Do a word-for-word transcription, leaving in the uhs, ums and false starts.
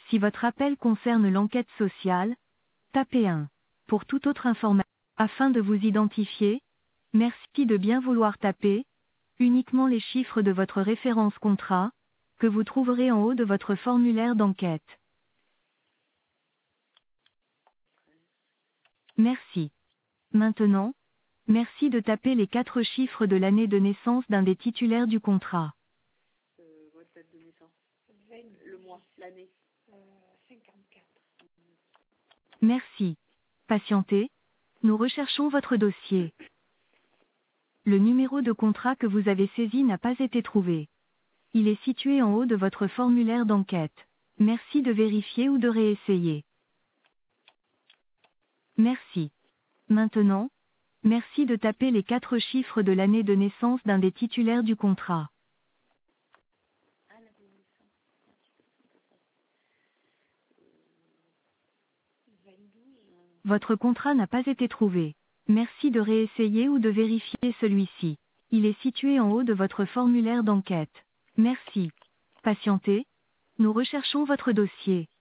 Si votre appel concerne l'enquête sociale, tapez un. Pour toute autre information, afin de vous identifier, merci de bien vouloir taper uniquement les chiffres de votre référence contrat, que vous trouverez en haut de votre formulaire d'enquête. Merci. Maintenant, merci de taper les quatre chiffres de l'année de naissance d'un des titulaires du contrat. Euh, votre date de naissance. vingt, le mois, l'année. Euh, cinquante-quatre. Merci. Patientez. Nous recherchons votre dossier. Le numéro de contrat que vous avez saisi n'a pas été trouvé. Il est situé en haut de votre formulaire d'enquête. Merci de vérifier ou de réessayer. Merci. Maintenant, merci de taper les quatre chiffres de l'année de naissance d'un des titulaires du contrat. Ah, l'année de naissance. vingt-douze. Votre contrat n'a pas été trouvé. Merci de réessayer ou de vérifier celui-ci. Il est situé en haut de votre formulaire d'enquête. Merci. Patientez. Nous recherchons votre dossier.